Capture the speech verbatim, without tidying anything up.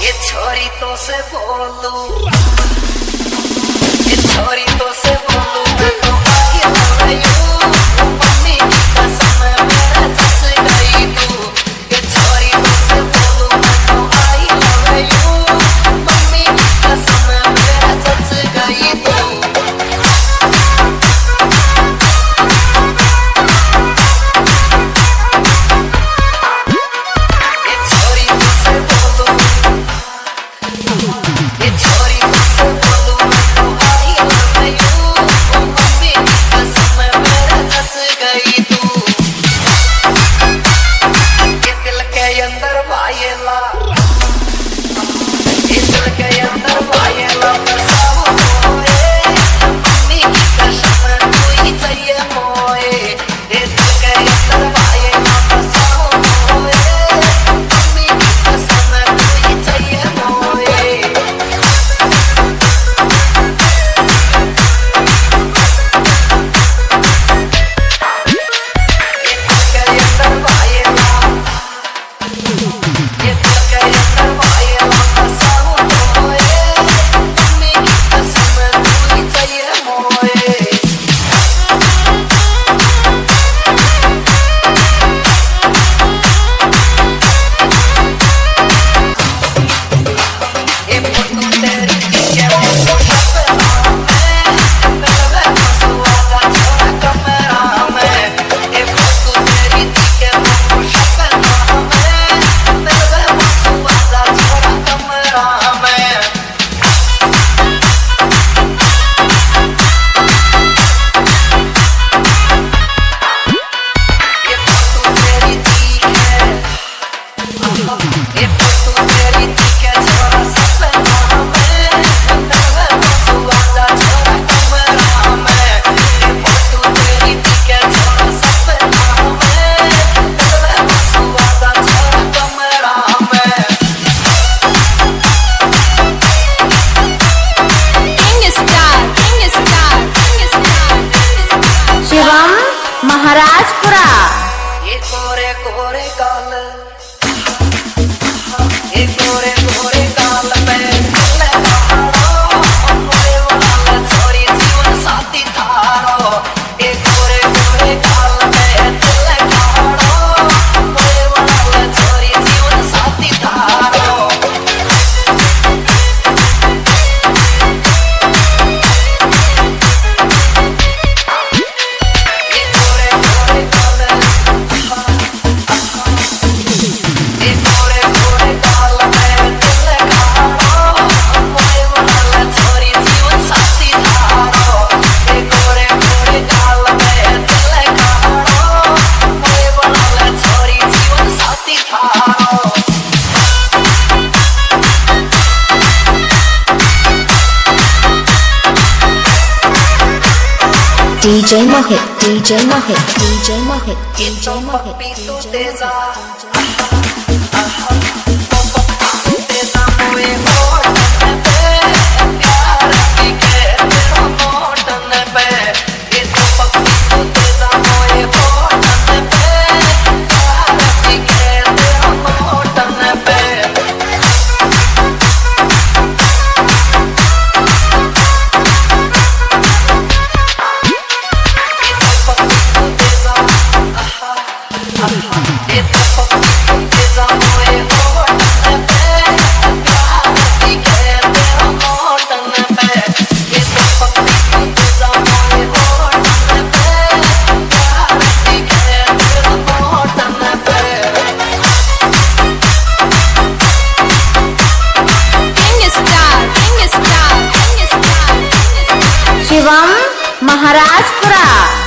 ये छोरी तो से बोलूं, ये छोरी तो से बोलूं मैं तो आई लव यू, मम्मी की कसम मेरा जस गई तू। ये छोरी तो से बोलूं मैं तो आई लव यू, मम्मी की कसम मेरा जस गई तू। महाराजपुरा ये गोरे गोरे काल, ये गोरे गोरे काल पे छोरी जीवन साथी थारो। ये गोरे गोरे काल पे छोरी जीवन साथी थारो। DJ Mohit, DJ Mohit, DJ Mohit, DJ Mohit, Teja Shivam Maharajpura.